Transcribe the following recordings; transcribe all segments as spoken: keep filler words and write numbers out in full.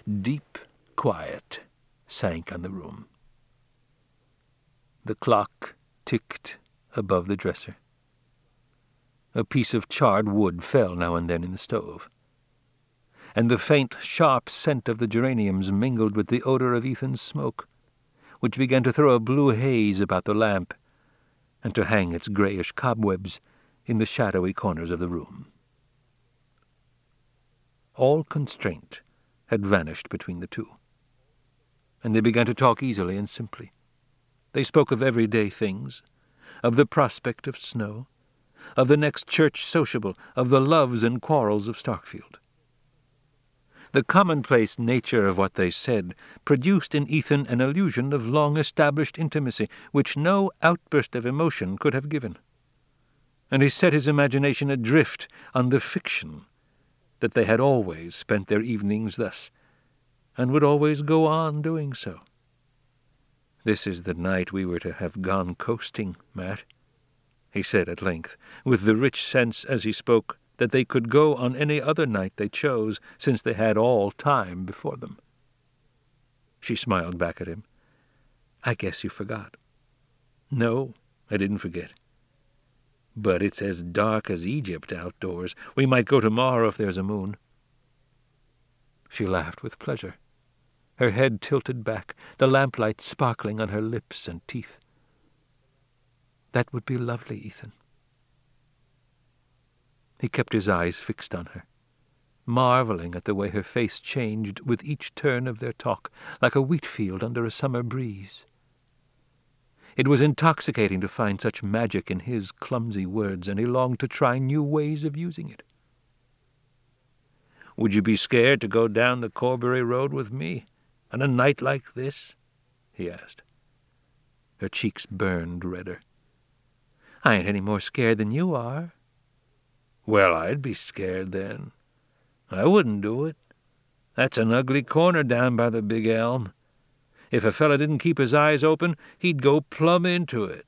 Deep quiet sank on the room. The clock ticked above the dresser. A piece of charred wood fell now and then in the stove, and the faint, sharp scent of the geraniums mingled with the odor of Ethan's smoke, which began to throw a blue haze about the lamp and to hang its grayish cobwebs in the shadowy corners of the room. All constraint had vanished between the two, and they began to talk easily and simply. They spoke of everyday things, of the prospect of snow, of the next church sociable, of the loves and quarrels of Starkfield. The commonplace nature of what they said produced in Ethan an illusion of long-established intimacy which no outburst of emotion could have given, and he set his imagination adrift on the fiction that they had always spent their evenings thus, and would always go on doing so. "This is the night we were to have gone coasting, Matt," he said at length, with the rich sense as he spoke that they could go on any other night they chose, since they had all time before them. She smiled back at him. "I guess you forgot." "No, I didn't forget. But it's as dark as Egypt outdoors. We might go tomorrow if there's a moon." She laughed with pleasure, her head tilted back, the lamplight sparkling on her lips and teeth. "That would be lovely, Ethan." He kept his eyes fixed on her, marveling at the way her face changed with each turn of their talk, like a wheat field under a summer breeze. It was intoxicating to find such magic in his clumsy words, and he longed to try new ways of using it. "Would you be scared to go down the Corbury Road with me on a night like this?" he asked. Her cheeks burned redder. "I ain't any more scared than you are." "Well, I'd be scared then. I wouldn't do it. That's an ugly corner down by the big elm. If a fella didn't keep his eyes open, he'd go plumb into it."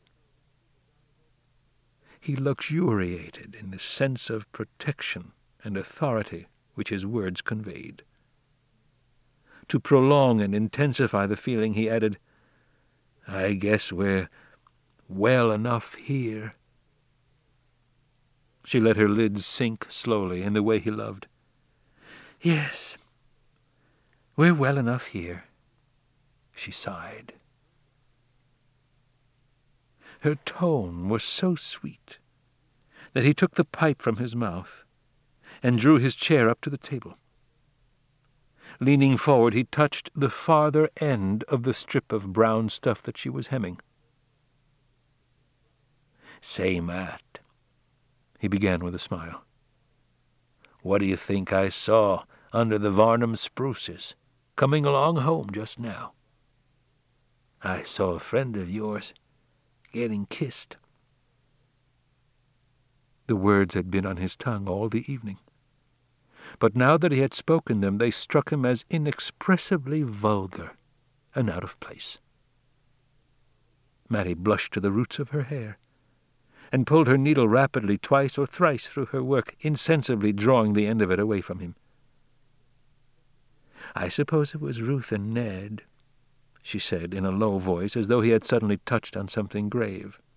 He luxuriated in the sense of protection and authority which his words conveyed. To prolong and intensify the feeling, he added, "I guess we're well enough here." She let her lids sink slowly in the way he loved. "Yes, we're well enough here," she sighed. Her tone was so sweet that he took the pipe from his mouth and drew his chair up to the table. Leaning forward, he touched the farther end of the strip of brown stuff that she was hemming. "Say, Matt," he began with a smile, "what do you think I saw under the Varnum spruces, coming along home just now? I saw a friend of yours getting kissed." The words had been on his tongue all the evening, but now that he had spoken them, they struck him as inexpressibly vulgar and out of place. Mattie blushed to the roots of her hair, and pulled her needle rapidly twice or thrice through her work, insensibly drawing the end of it away from him. "I suppose it was Ruth and Ned," she said in a low voice, as though he had suddenly touched on something grave.